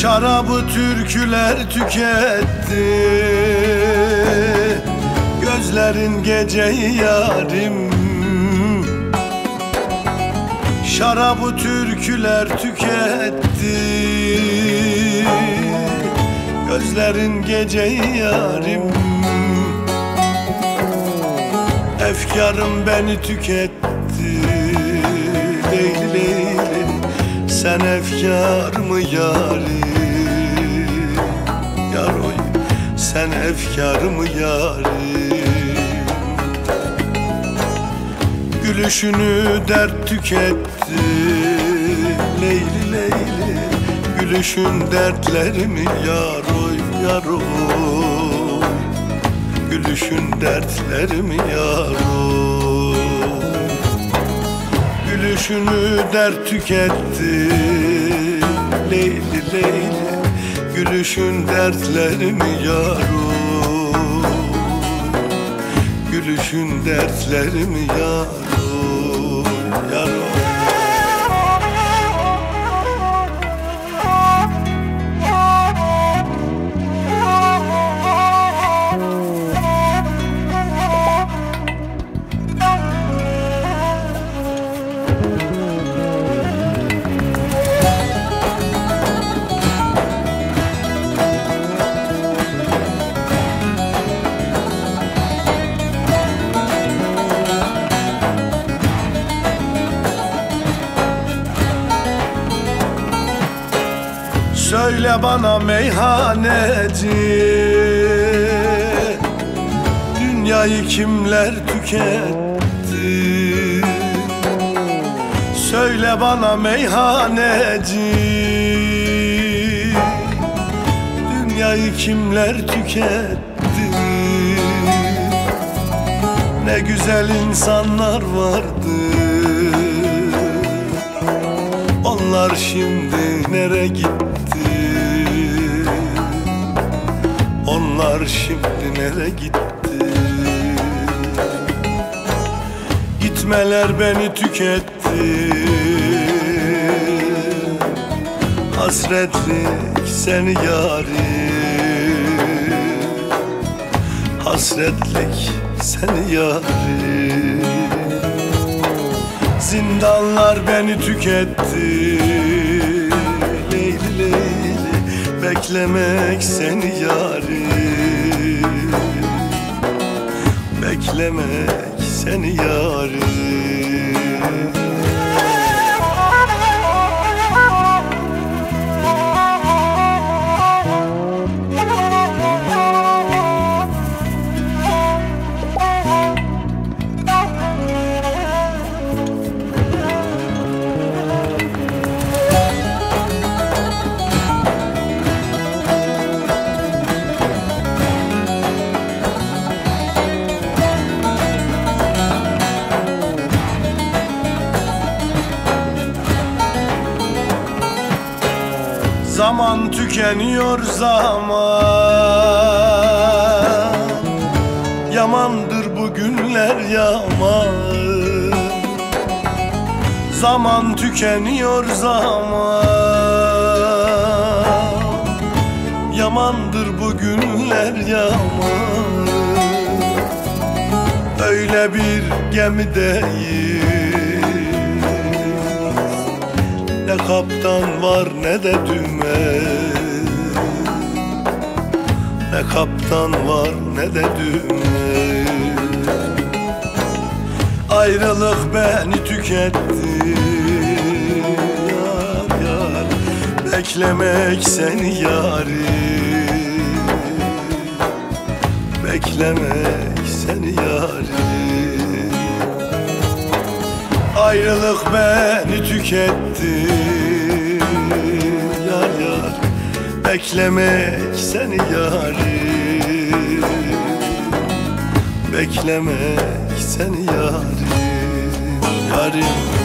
Şarabı türküler tüketti, gözlerin geceyi yarim. Şarabı türküler tüketti, gözlerin geceyi yarim. Efkarım beni tüketti, leyli leyli, sen efkarımı yarim. Yar oy, sen efkarımı yarim. Gülüşünü dert tüketti, leyli leyli, gülüşün dertlerimi yar oy, yar oy. Gülüşün dertlerimi yar oy. Gülüşünü dert tüketti, leyli leyli, gülüşün dertlerimi yar oy. Gülüşün dertlerimi yar oy, yar oy. Söyle bana meyhaneci, dünyayı kimler tüketti? Söyle bana meyhaneci, dünyayı kimler tüketti? Ne güzel insanlar vardı, onlar şimdi nereye gitti? Onlar şimdi nereye gitti? Gitmeler beni tüketti, hasretlik seni yarim. Hasretlik seni yarim. Zindanlar beni tüketti, leyli leyli, beklemek seni yarim. Beklemek seni yarim. Zaman tükeniyor zaman, yamandır bu günler yaman. Zaman tükeniyor zaman, yamandır bu günler yaman. Öyle bir gemideyiz, ne kaptan var ne de dümen. Ne kaptan var ne de dümen. Ayrılık beni tüketti, yar yar, beklemek seni yarim. Beklemek seni yarim. Ayrılık beni tüketti, yar yar, beklemek seni yarim. Beklemek seni yarim, yarim.